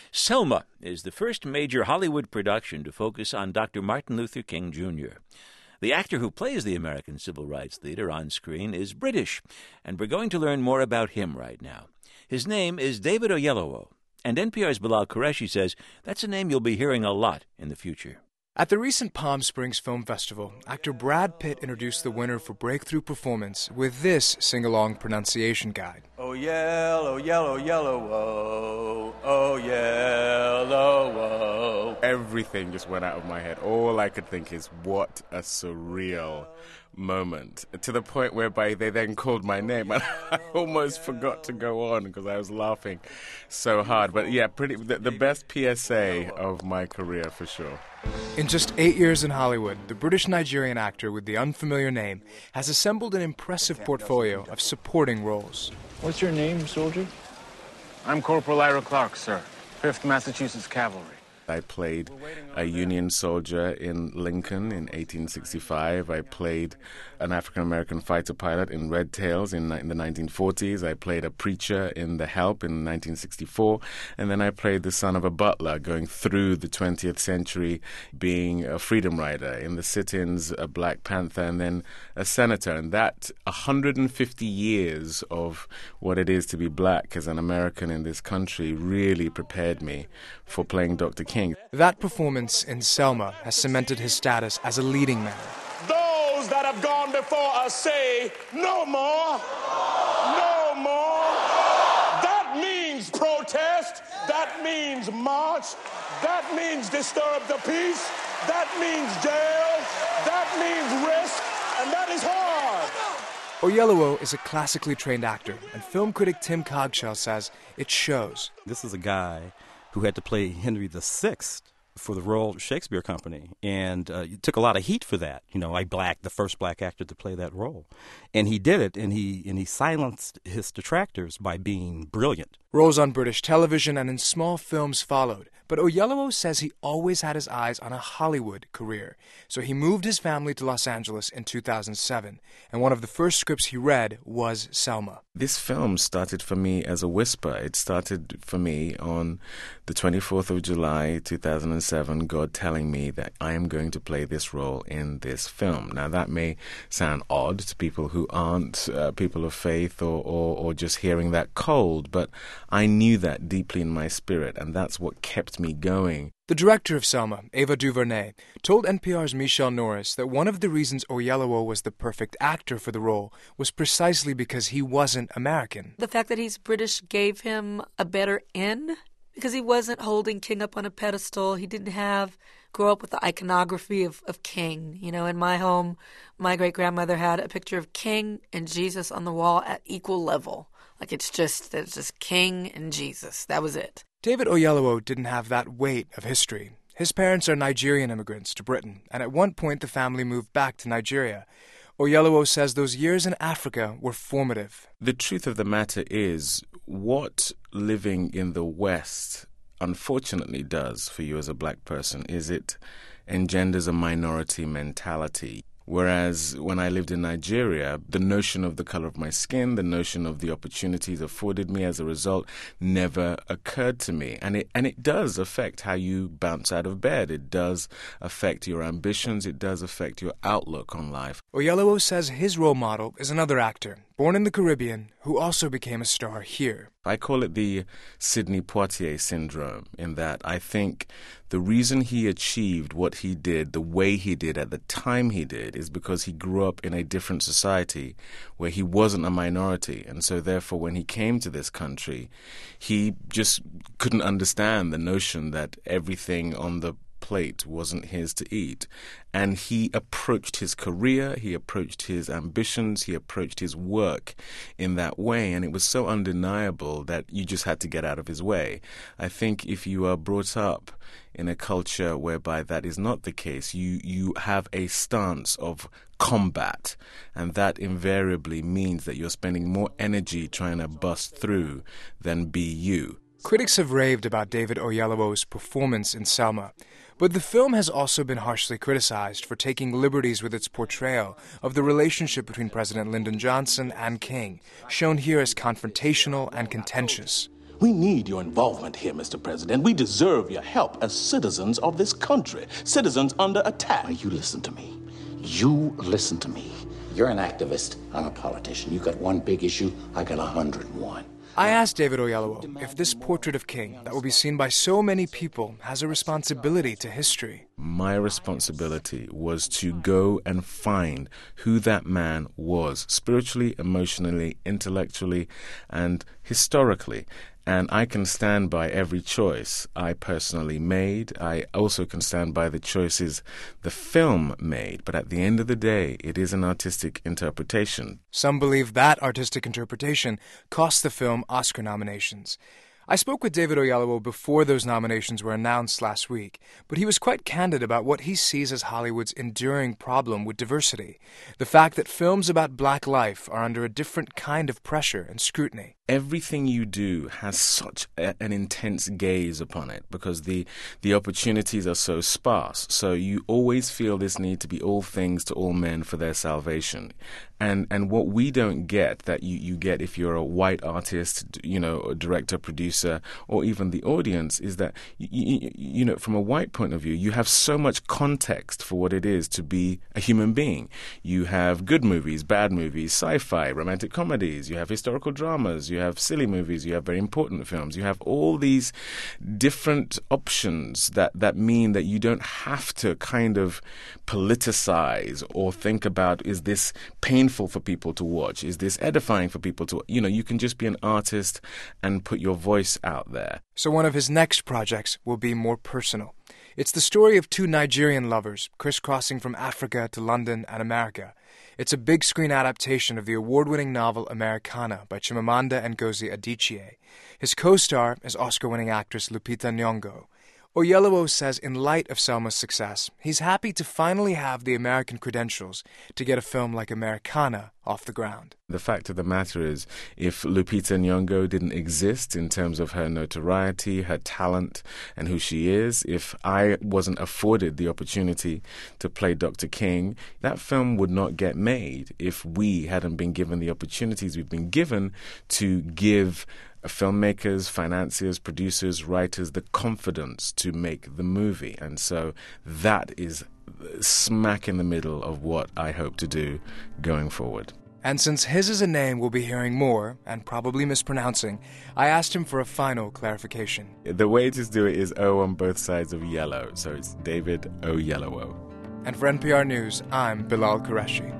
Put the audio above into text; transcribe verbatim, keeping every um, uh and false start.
Selma is the first major Hollywood production to focus on Doctor Martin Luther King Junior The actor who plays the American civil rights leader on screen is British, and we're going to learn more about him right now. His name is David Oyelowo, and N P R's Bilal Qureshi says that's a name you'll be hearing a lot in the future. At the recent Palm Springs Film Festival, actor Brad Pitt introduced the winner for breakthrough performance with this sing-along pronunciation guide. Oh, yellow, yellow, yellow, oh, oh, yellow, oh. Everything just went out of my head. All I could think is, what a surreal moment, to the point whereby they then called my name and I almost forgot to go on because I was laughing so hard. But yeah, pretty the, the best P S A of my career for sure. In just eight years in Hollywood, the British-Nigerian actor with the unfamiliar name has assembled an impressive portfolio of supporting roles. What's your name, soldier? I'm Corporal Ira Clark, sir, fifth Massachusetts Cavalry. I played a Union soldier in Lincoln in eighteen sixty-five. I played an African-American fighter pilot in Red Tails in, in the nineteen forties. I played a preacher in The Help in nineteen sixty-four. And then I played the son of a butler going through the twentieth century, being a freedom rider. In the sit-ins, a Black Panther, and then a senator. And that one hundred fifty years of what it is to be black as an American in this country really prepared me for playing Doctor King. That performance in Selma has cemented his status as a leading man. Those that have gone before us say, no more, no more. That means protest, that means march, that means disturb the peace, that means jail, that means risk, and that is hard. Oyelowo is a classically trained actor, and film critic Tim Cogshell says it shows. This is a guy who had to play Henry the Sixth for the Royal Shakespeare Company, and uh, it took a lot of heat for that. You know, I black the first black actor to play that role, and he did it, and he and he silenced his detractors by being brilliant. Roles on British television and in small films followed, but Oyelowo says he always had his eyes on a Hollywood career, so he moved his family to Los Angeles in two thousand seven, and one of the first scripts he read was Selma. This film started for me as a whisper. It started for me on the twenty-fourth of July, two thousand seven, God telling me that I am going to play this role in this film. Now, that may sound odd to people who aren't uh, people of faith or, or, or just hearing that cold, but I knew that deeply in my spirit, and that's what kept me going. The director of Selma, Ava DuVernay, told N P R's Michelle Norris that one of the reasons Oyelowo was the perfect actor for the role was precisely because he wasn't American. The fact that he's British gave him a better in, because he wasn't holding King up on a pedestal. He didn't have grow up with the iconography of, of King. You know, in my home, my great-grandmother had a picture of King and Jesus on the wall at equal level. Like it's just, it's just King and Jesus. That was it. David Oyelowo didn't have that weight of history. His parents are Nigerian immigrants to Britain, and at one point the family moved back to Nigeria. Oyelowo says those years in Africa were formative. The truth of the matter is, what living in the West unfortunately does for you as a black person is it engenders a minority mentality. Whereas when I lived in Nigeria, the notion of the color of my skin, the notion of the opportunities afforded me as a result never occurred to me. And it and it does affect how you bounce out of bed. It does affect your ambitions. It does affect your outlook on life. Oyelowo says his role model is another actor, born in the Caribbean, who also became a star here. I call it the Sidney Poitier syndrome, in that I think the reason he achieved what he did the way he did at the time he did is because he grew up in a different society where he wasn't a minority. And so therefore, when he came to this country, he just couldn't understand the notion that everything on the plate wasn't his to eat. And he approached his career, he approached his ambitions, he approached his work in that way, and it was so undeniable that you just had to get out of his way. I think if you are brought up in a culture whereby that is not the case, you, you have a stance of combat, and that invariably means that you're spending more energy trying to bust through than be you. Critics have raved about David Oyelowo's performance in Selma, but the film has also been harshly criticized for taking liberties with its portrayal of the relationship between President Lyndon Johnson and King, shown here as confrontational and contentious. We need your involvement here, Mister President. We deserve your help as citizens of this country, citizens under attack. Now, you listen to me. You listen to me. You're an activist. I'm a politician. You got one big issue. I got a hundred and one. I asked David Oyelowo if this portrait of King that will be seen by so many people has a responsibility to history. My responsibility was to go and find who that man was, spiritually, emotionally, intellectually, and historically. And I can stand by every choice I personally made. I also can stand by the choices the film made. But at the end of the day, it is an artistic interpretation. Some believe that artistic interpretation cost the film Oscar nominations. I spoke with David Oyelowo before those nominations were announced last week, but he was quite candid about what he sees as Hollywood's enduring problem with diversity, the fact that films about black life are under a different kind of pressure and scrutiny. Everything you do has such a, an intense gaze upon it because the, the opportunities are so sparse. So you always feel this need to be all things to all men for their salvation. And and what we don't get that you, you get if you're a white artist, you know, a director, producer, or even the audience is that, you, you, you know, from a white point of view, you have so much context for what it is to be a human being. You have good movies, bad movies, sci-fi, romantic comedies, you have historical dramas, you have silly movies, you have very important films, you have all these different options that, that mean that you don't have to kind of politicize or think about, is this painful for people to watch? Is this edifying for people to, you know, you can just be an artist and put your voice out there. So one of his next projects will be more personal. It's the story of two Nigerian lovers crisscrossing from Africa to London and America. It's a big screen adaptation of the award-winning novel Americana by Chimamanda Ngozi Adichie. His co-star is Oscar-winning actress Lupita Nyong'o. Oyelowo says in light of Selma's success, he's happy to finally have the American credentials to get a film like Americana off the ground. The fact of the matter is, if Lupita Nyong'o didn't exist in terms of her notoriety, her talent, and who she is, if I wasn't afforded the opportunity to play Doctor King, that film would not get made if we hadn't been given the opportunities we've been given to give filmmakers, financiers, producers, writers the confidence to make the movie. And so that is smack in the middle of what I hope to do going forward. And since his is a name we'll be hearing more, and probably mispronouncing, I asked him for a final clarification. The way to do it is O on both sides of yellow, so it's David Oyelowo. And for N P R News, I'm Bilal Qureshi.